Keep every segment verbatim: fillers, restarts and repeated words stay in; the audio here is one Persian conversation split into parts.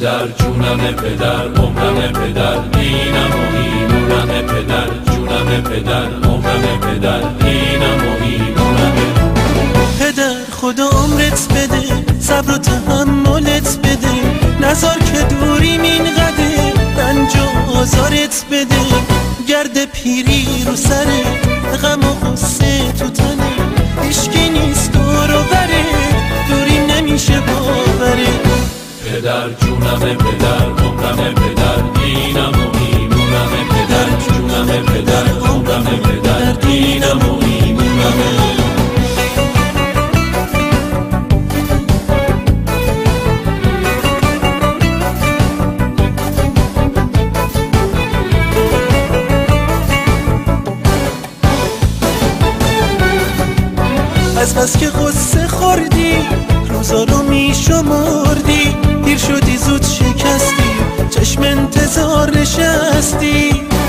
پدر جونم پدر عمرم پدر دینم و ایمونم پدر جونم پدر عمرم پدر دینم و ایمونم پدر خدا عمرت بده صبر و تحملت بده نذار که دوریم اینقدر رنج و آزارت بده گرد پیری رو سره غم و غصه تو تنه هیچکی نیست دور و بره دوریم نمیشه باوره پدر جونم پدر عمرم پدر دینم و ایمونم پدر جونم پدر عمرم پدر دینم و ایمونم از بس که غصه خوردی روزا رو می شمردی دیر شدی زود شکستی چشم انتظار نشستی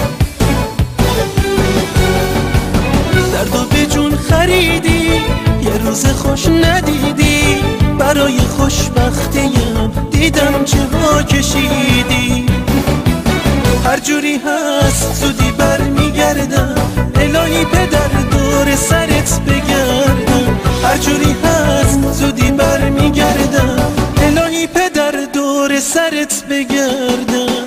درد و به جون خریدی یه روز خوش ندیدی برای خوشبختیم دیدم چه ها کشیدی هر جوری هست زودی بر میگردم الهی پدر دور سرت بگردم هر جوری هست زودی بر میگردم الهی پدر دور سرت بگردم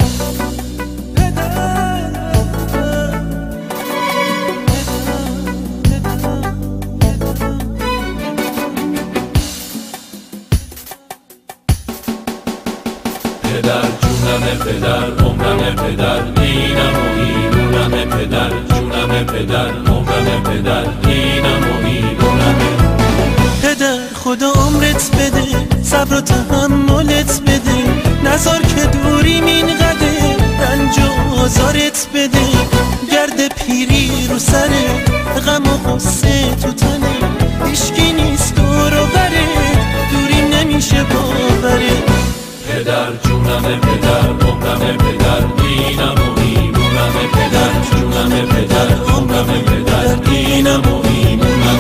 پدر جونم پدر عمرم پدر دینم و ایمونم پدر جونم پدر عمرم پدر دینم و ایمونم پدر خدا عمرت بده صبر و تحملت بده نذار که دوریم اینقدر رنج و آزارت بده گرد پیری رو سره غم و غصه تو تنه هیچکی نیست دور و بره دوریم نمیشه باوره پدر جونم پدر عمرم پدر دینم و ایمونم پدر جونم پدر عمرم پدر دینم و ایمونم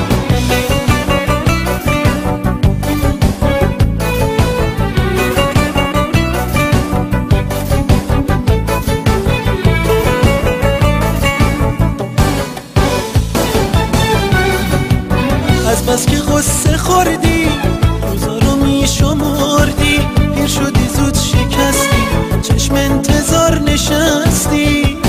از بس که غصه خوردی روزا رو می شمردی پیر شدی زود شکستی چشم انتظار نشستی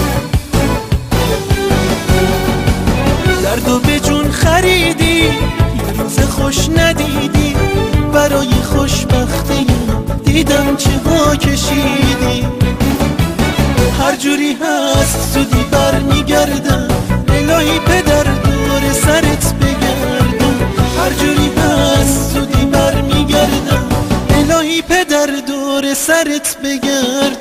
درد و به جون خریدی یه روز خوش ندیدی برای خوشبختیم دیدم چه ها کشیدی هر جوری هست زودی بر میگردم الهی پدر دور سرت بگردم هر جوری هست زودی بر میگردم الهی پدر دور سرت بگردم